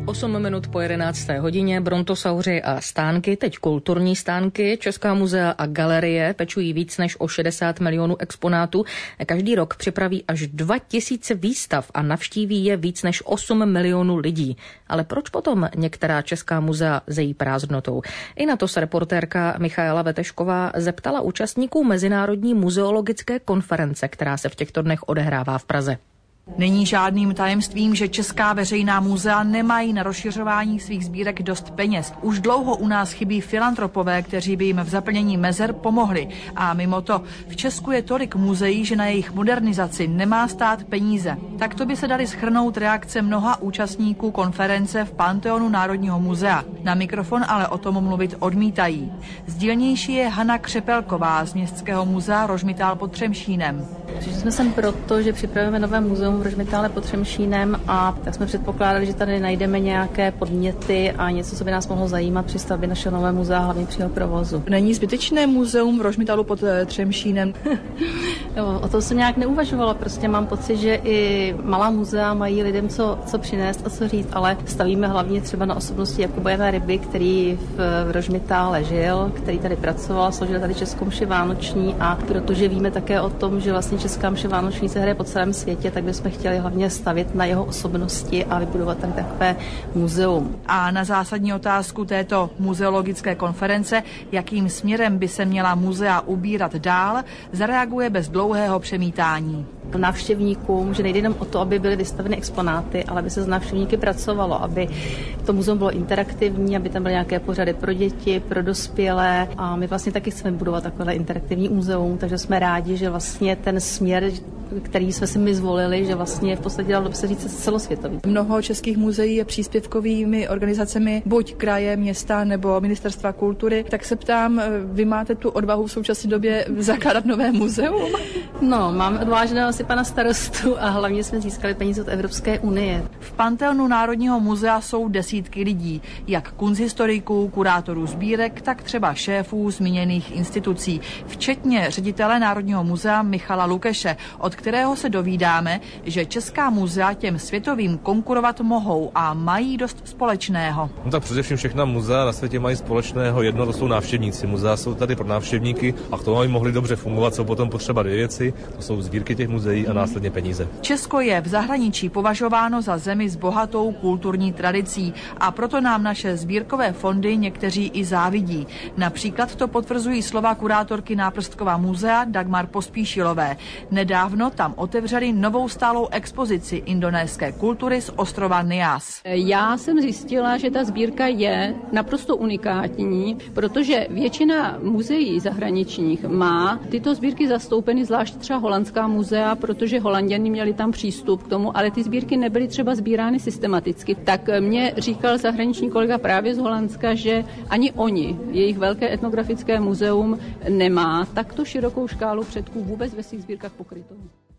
8 minut po 11. hodině, brontosauři a stánky, teď kulturní stánky. Česká muzea a galerie pečují víc než o 60 milionů exponátů. Každý rok připraví až 2000 výstav a navštíví je víc než 8 milionů lidí. Ale proč potom některá česká muzea zejí prázdnotou? I na to se reportérka Michaela Vetešková zeptala účastníků Mezinárodní muzeologické konference, která se v těchto dnech odehrává v Praze. Není žádným tajemstvím, že česká veřejná muzea nemají na rozšiřování svých sbírek dost peněz. Už dlouho u nás chybí filantropové, kteří by jim v zaplnění mezer pomohli. A mimo to, v Česku je tolik muzeí, že na jejich modernizaci nemá stát peníze. Takto by se daly shrnout reakce mnoha účastníků konference v Panteonu Národního muzea. Na mikrofon ale o tom mluvit odmítají. Sdílnější je Hana Křepelková z Městského muzea Rožmitál pod Třemšínem. Přišli jsme sem proto, že připravujeme nové muzeum v Rožmitále pod Třemšínem a tak jsme předpokládali, že tady najdeme nějaké podněty a něco, co by nás mohlo zajímat při stavbě našeho nového muzea, hlavně při jeho provozu. Není zbytečné muzeum v Rožmitálu pod Třemšínem? O tom jsem nějak neuvažovala, prostě mám pocit, že i malá muzea mají lidem co přinést a co říct, ale stavíme hlavně třeba na osobnosti Jakuba Jana Ryby, který v Rožmitále žil, který tady pracoval, složil tady českou mši vánoční a protože víme také o tom, že vlastně česká mše vánoční se hraje po celém světě, tak bychom chtěli hlavně stavět na jeho osobnosti a vybudovat tady takové muzeum. A na zásadní otázku této muzeologické konference, jakým směrem by se měla muzea ubírat dál, zareaguje bez dlouhého přemítání. Návštěvníkům, že nejde jenom o to, aby byly vystaveny exponáty, ale aby se s návštěvníky pracovalo, aby to muzeum bylo interaktivní, aby tam byly nějaké pořady pro děti, pro dospělé a my vlastně taky chceme budovat takové interaktivní muzeum, takže jsme rádi, že vlastně ten směr, který jsme si my zvolili, že vlastně v podstatě dalo by se říct celosvětový. Mnoho českých muzeí je příspěvkovými organizacemi buď kraje, města nebo ministerstva kultury, tak se ptám, vy máte tu odvahu v současné době zakládat nové muzeum? No, máme odvážného asi pana starostu a hlavně jsme získali peníze od Evropské unie. V Panteonu Národního muzea jsou desítky lidí, jak kunsthistoriků, kurátorů sbírek, tak třeba šéfů zmíněných institucí, včetně ředitele Národního muzea Michala Lukeše, od kterého se dovídáme, že česká muzea těm světovým konkurovat mohou a mají dost společného. No tak především všechna muzea na světě mají společného jedno, to jsou návštěvníci. Muzea jsou tady pro návštěvníky a k tomu, aby mohli dobře fungovat, jsou potom potřeba dvě věci, to jsou sbírky těch muzeí a následně peníze. Česko je v zahraničí považováno za zemi s bohatou kulturní tradicí a proto nám naše sbírkové fondy někteří i závidí. Například to potvrzují slova kurátorky Náprstkova muzea Dagmar Pospíšilové. Nedávno tam otevřeli novou stálou expozici indonéské kultury z ostrova Nias. Já jsem zjistila, že ta sbírka je naprosto unikátní, protože většina muzeí zahraničních má tyto sbírky zastoupeny, zvlášť třeba holandská muzea, protože Holanděni měli tam přístup k tomu, ale ty sbírky nebyly třeba sbírány systematicky. Tak mě říkal zahraniční kolega právě z Holandska, že ani oni, jejich velké etnografické muzeum nemá takto širokou škálu předků vůbec ve svých sbírkách pokrytou.